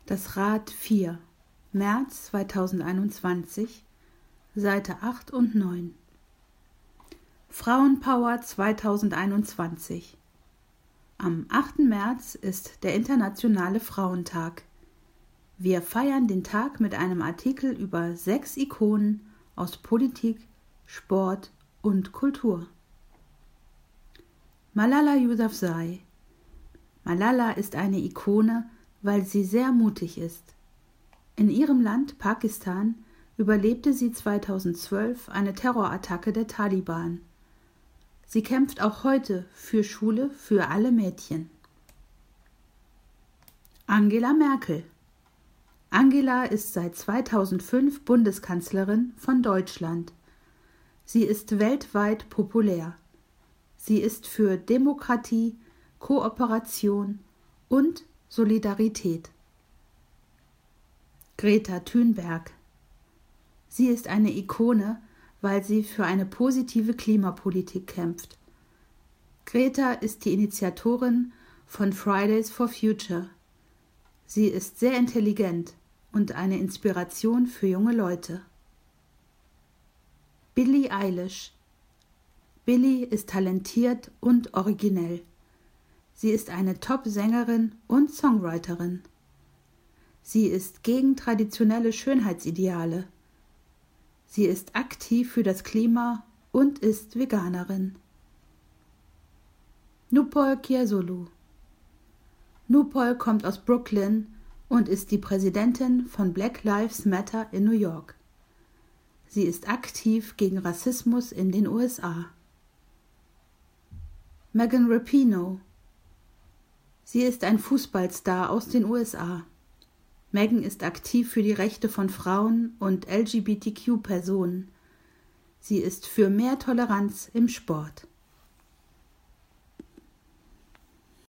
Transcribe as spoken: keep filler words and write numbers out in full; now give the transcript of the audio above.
Das Rad vier, März zweitausendeinundzwanzig, Seite acht und neun. Frauenpower zweitausendeinundzwanzig. Am achten März ist der Internationale Frauentag. Wir feiern den Tag mit einem Artikel über sechs Ikonen aus Politik, Sport und Kultur. Malala Yousafzai. Malala ist eine Ikone, weil sie sehr mutig ist. In ihrem Land Pakistan überlebte sie zweitausendzwölf eine Terrorattacke der Taliban. Sie kämpft auch heute für Schule für alle Mädchen. Angela Merkel. Angela ist seit zweitausendfünf Bundeskanzlerin von Deutschland. Sie ist weltweit populär. Sie ist für Demokratie, Kooperation und Solidarität. Greta Thunberg. Sie ist eine Ikone, weil sie für eine positive Klimapolitik kämpft. Greta ist die Initiatorin von Fridays for Future. Sie ist sehr intelligent und eine Inspiration für junge Leute. Billie Eilish. Billie ist talentiert und originell. Sie ist eine Top-Sängerin und Songwriterin. Sie ist gegen traditionelle Schönheitsideale. Sie ist aktiv für das Klima und ist Veganerin. Nupur Kyasalu. Nupur kommt aus Brooklyn und ist die Präsidentin von Black Lives Matter in New York. Sie ist aktiv gegen Rassismus in den U S A. Megan Rapinoe. Sie ist ein Fußballstar aus den U S A. Megan ist aktiv für die Rechte von Frauen und L G B T Q Personen. Sie ist für mehr Toleranz im Sport.